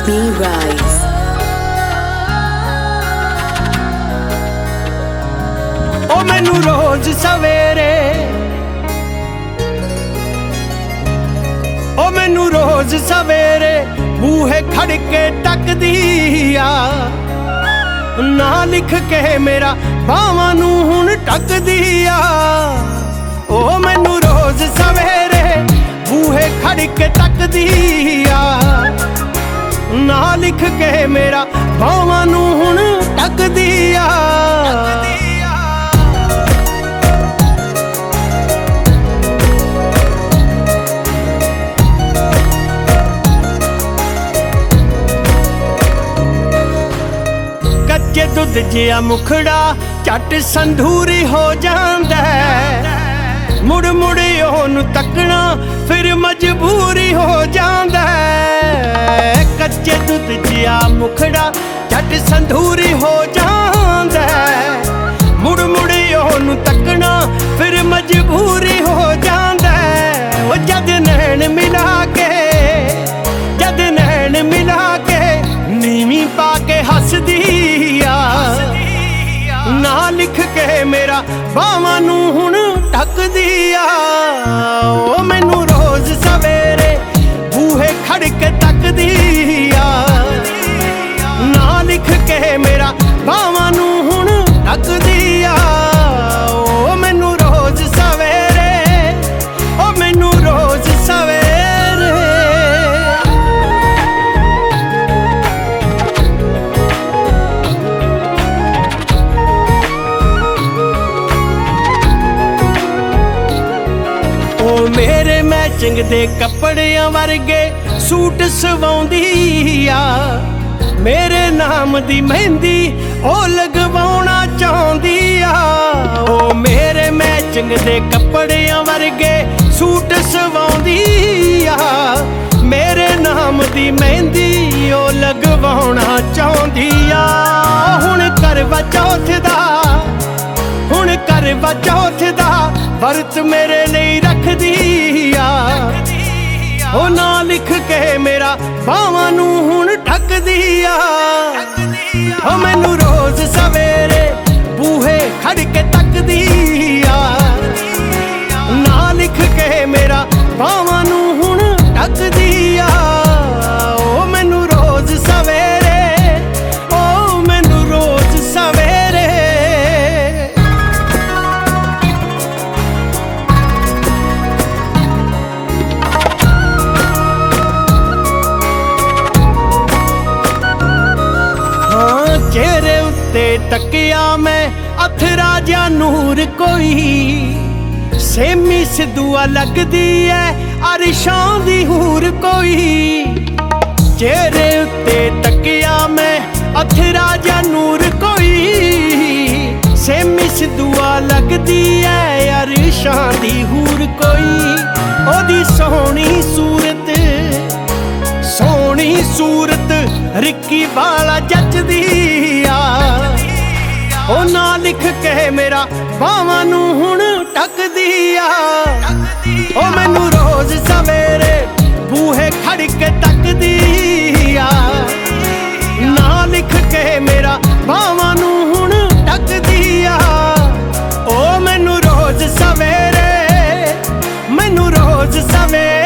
B Rise। ओ मैनू रोज सवेरे, ओ मैनू रोज सवेरे बूहे खड़ के टकदी आ, ना लिख के मेरा बावां नू हुण टकदी आ। ओ मैनू रोज सवेरे बूहे खड़ के टकदी आ, ना लिख के मेरा बावां नू हुण टकदी आ। कच्चे दुध जिहा मुखड़ा झट संधूरी हो जांदा, मुड़ मुड़ ओनू तकना फिर मजबूरी हो जांदा। कच्चे दुध जिहा मुखड़ा झट संधूरी हो जांदा, मुड़ मुड़ ओनू तकना फिर मजबूरी हो जांदा। ओ जद नैन मिला के, जद नैन मिला के नीवी पा के हसदी आ, ना लिख के मेरा बावां नू हुण टकदी आ। ओ मैनू रोज सवेरे बूहे खड़ के तकदी आ, ना लिख के मेरा बावां नू हुण टकदी आ। ओ मैनू रोज सवेरे, ओ मैनू रोज सवेरे। मेरे मैचिंग दे कपड़ियां वर्गे सूट सवाउंदी आ, मेरे नाम दी मेहंदी ओ लगवाउणा चाहुंदी आ। ओ मेरे मैचिंग दे कपड़ियां वर्गे सूट सवाउंदी आ, मेरे नाम दी मेहंदी ओ लगवाउणा चाहुंदी आ। हुण करवा चौथ दा, हुण करवा चौथ दा वरत मेरे लिए रखदी आ, ओ ना लिख के मेरा बावां नू हुण टकदी आ। ओ मैनू रोज सवेरे बूहे खड़ के तकदी आ, ना लिख के मेरा बावां नू हुण टकदी आ। ओ मैनू रोज सवेरे, ओ मैनू रोज सवेरे। चेहरे उत्ते तकिया मैं अथरा जा नूर कोई, सेमी सिद्धूआ लगदी है अरिशां दी हूर कोई। चेहरे उत्ते तकिया मैं अथरा जा नूर कोई, सेमी सिद्धूआ लगदी है अरिशां दी हूर कोई। ओदी सोहनी सूरत, सोहनी सूरत रिक्की वाला जचदी आ, ओ ना लिख के मेरा बावां नू हुण टकदी आ। ओ मैनू रोज सवेरे बूहे खड़ के तकदी आ, ना लिख के मेरा बावां नू हुण टकदी आ। ओ मैनू रोज सवेरे, मैनू रोज सवेरे।